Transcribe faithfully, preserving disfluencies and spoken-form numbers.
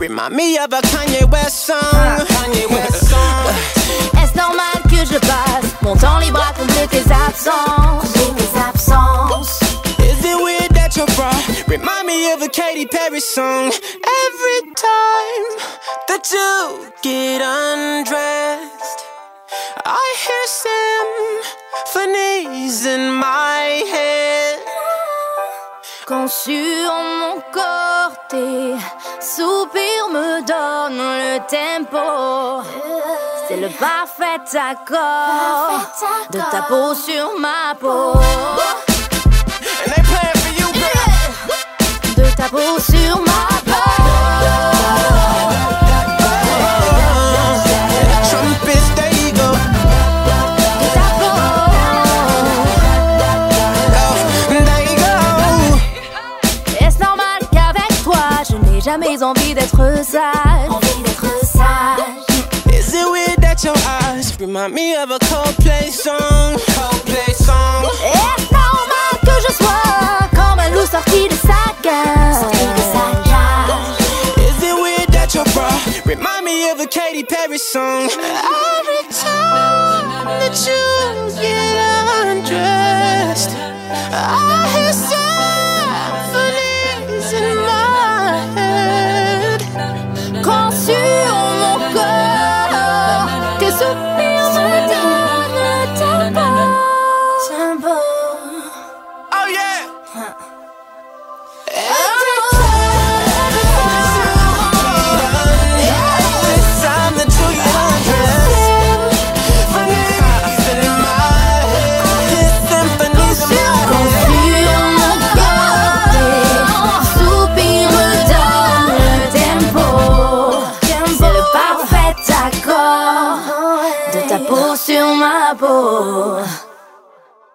remind me of a Kanye West song. Kanye West song. Est-ce normal que je passe mon temps libre à combler tes absences? Combler tes absences. Is it weird that your bra remind me of a Katy Perry song? Every time that you get undressed, I hear symphonies in my head. Quand sur mon corps tes soupirs me donnent le tempo, c'est le parfait accord de ta peau sur ma peau. And they playing for you, girl. De ta peau sur ma peau. Trumpets, there you go. De ta peau. Oh, there you go. Est-ce normal qu'avec toi je n'ai jamais envie d'être sage? Envie d'être sage. Is it weird that your eyes remind me of a Coldplay song? Coldplay song. Est-ce normal que je sois comme un loup sorti de sa cage? Sorti de sa cage. Is it weird that your bra remind me of a Katy Perry song? I